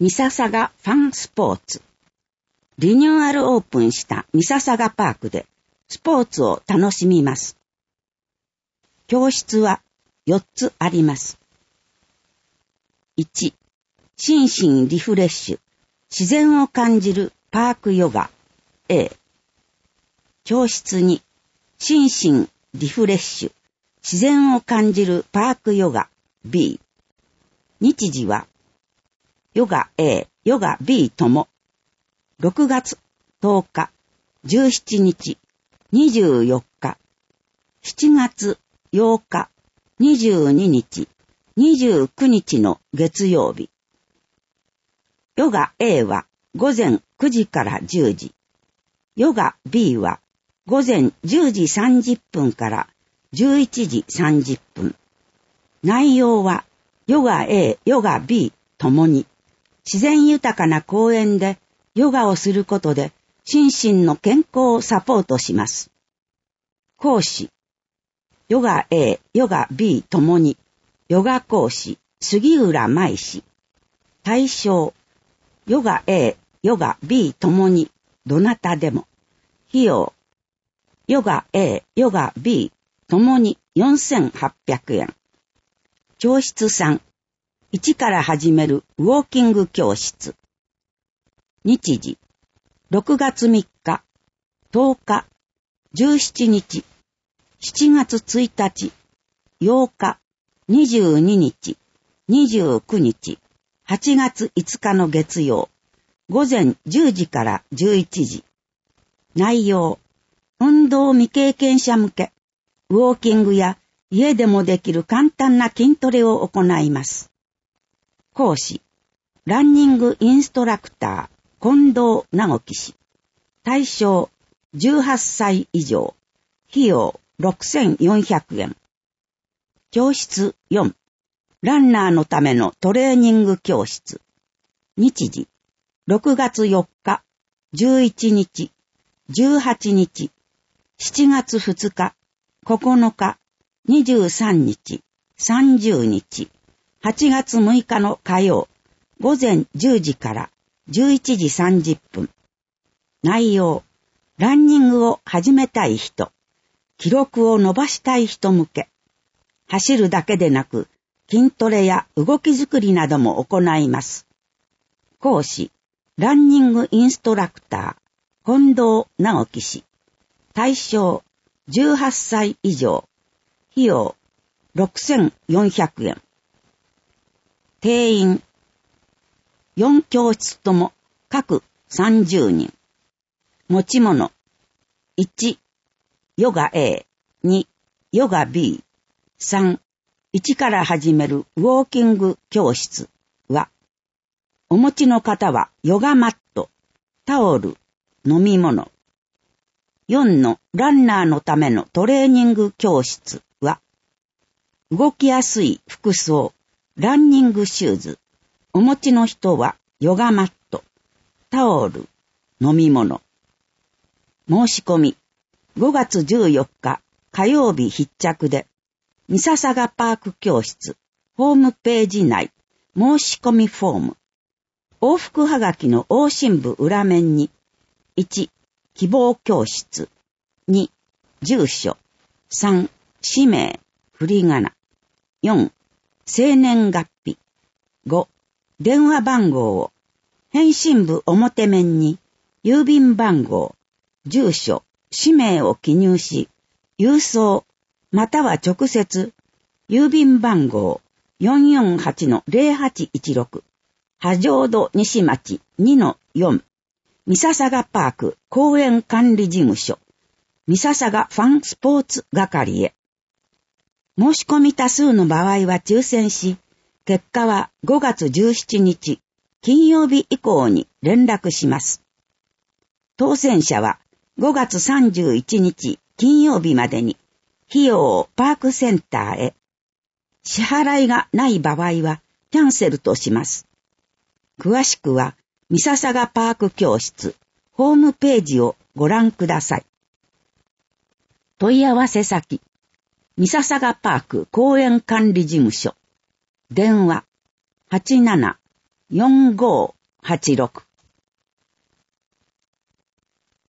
三笹ファンスポーツ。リニューアルオープンした三笹パークでスポーツを楽しみます。教室は4つあります。1、心身リフレッシュ、自然を感じるパークヨガ A。教室2、心身リフレッシュ、自然を感じるパークヨガ B。日時はヨガ A、ヨガ B とも6月10日、17日、24日、7月8日、22日、29日の月曜日。ヨガ A は午前9時から10時。ヨガ B は午前10時30分から11時30分。内容はヨガ A、ヨガ B ともに自然豊かな公園でヨガをすることで心身の健康をサポートします。講師、ヨガ A、ヨガ B ともにヨガ講師、杉浦舞氏。対象、ヨガ A、ヨガ B ともにどなたでも。費用、ヨガ A、ヨガ B ともに4800円。教室3、1から始めるウォーキング教室。日時、6月3日、10日、17日、7月1日、8日、22日、29日、8月5日の月曜、午前10時から11時。内容、運動未経験者向け、ウォーキングや家でもできる簡単な筋トレを行います。講師、ランニングインストラクター、近藤直樹氏。対象、18歳以上。費用、6400円。教室4、ランナーのためのトレーニング教室。日時、6月4日、11日、18日、7月2日、9日、23日、30日、8月6日の火曜、午前10時から11時30分。内容、ランニングを始めたい人、記録を伸ばしたい人向け。走るだけでなく、筋トレや動き作りなども行います。講師、ランニングインストラクター、近藤直樹氏。対象、18歳以上。費用、6400円。定員、4教室とも各30人。持ち物、1、ヨガ A、2、ヨガ B、3、1から始めるウォーキング教室は、お持ちの方はヨガマット、タオル、飲み物。4のランナーのためのトレーニング教室は、動きやすい服装、ランニングシューズ。お持ちの人はヨガマット、タオル、飲み物。申し込み、5月14日火曜日必着で、三笹パーク教室、ホームページ内、申し込みフォーム。往復はがきの往診部裏面に、1、希望教室、2、住所、3、氏名、振り仮名、4、生年月日、5、電話番号を、返信部表面に、郵便番号、住所、氏名を記入し、郵送、または直接、郵便番号 448-0816、波状土西町 2-4、三笹パーク公園管理事務所、三笹ファンスポーツ係へ。申し込み多数の場合は抽選し、結果は5月17日、金曜日以降に連絡します。当選者は5月31日金曜日までに、費用をパークセンターへ。支払いがない場合はキャンセルとします。詳しくは、三笹パーク教室、ホームページをご覧ください。問い合わせ先、三笹パーク公園管理事務所。電話、 4586